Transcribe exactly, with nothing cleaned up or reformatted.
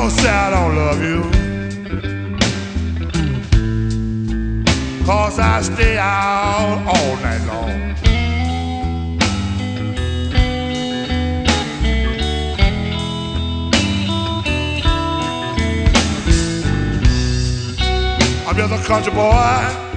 don't say I don't love you, 'cause I stay out all night long. I'm just a country boy